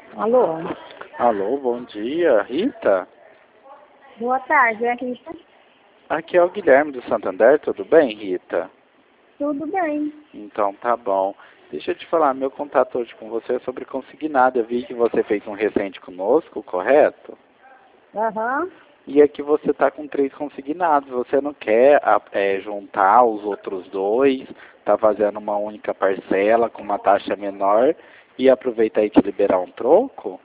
Alô? Alô, bom dia, Rita? Boa tarde, é Rita? Aqui é o Guilherme do Santander, tudo bem, Rita? Tudo bem. Então tá bom. Deixa eu te falar, meu contato hoje com você é sobre consignado. Eu vi que você fez um recente conosco, correto? Aham. E aqui você está com 3 consignados. Você não quer juntar os outros dois, tá fazendo uma única parcela com uma taxa menor e aproveitar e te liberar um troco?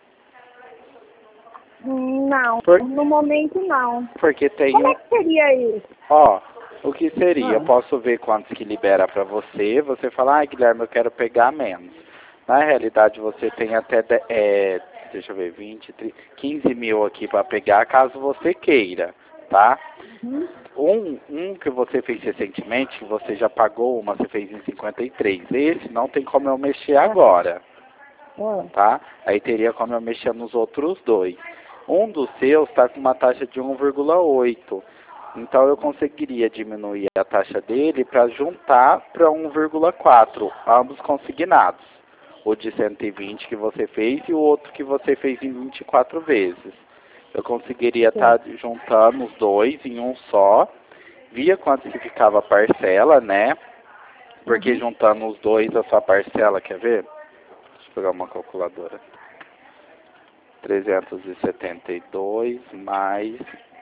Não, Por, no momento não. porque tem Como um... é que seria isso? Ó, o que seria? Eu Ah, posso ver quantos que libera para você. Você fala, ah, Guilherme, eu quero pegar menos. Na realidade, você tem até, deixa eu ver, 20, 30, 15 mil aqui para pegar, caso você queira, tá? uhum. Um que você fez recentemente, que você já pagou uma, você fez em 53. Esse não tem como eu mexer agora, Ah, tá? Aí teria como eu mexer nos outros dois. Um dos seus está com uma taxa de 1,8. Então eu conseguiria diminuir a taxa dele para juntar para 1,4, ambos consignados. O de 120 que você fez e o outro que você fez em 24 vezes. Eu conseguiria sim. estar juntando os dois em um só, via quanto que ficava a parcela, né? Porque Uhum. juntando os dois a sua parcela, quer ver? Deixa eu pegar uma calculadora. 372 mais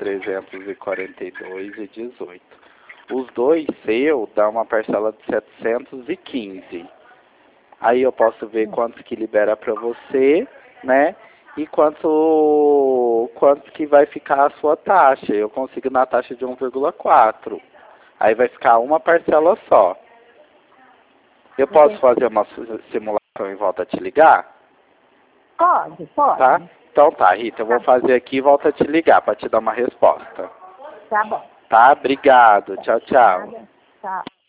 342,18. Os dois seu dá uma parcela de 715. Aí eu posso ver quantos que libera para você, né? E quanto que vai ficar a sua taxa. Eu consigo na taxa de 1,4. Aí vai ficar uma parcela só. Eu posso Entendi. fazer uma simulação e volta a te ligar? Pode, Tá? pode. Então tá, Rita, eu vou Tá, fazer aqui e volto a te ligar para te dar uma resposta. tá bom. Tá? Obrigado. Tchau, tchau. Nada. Tá.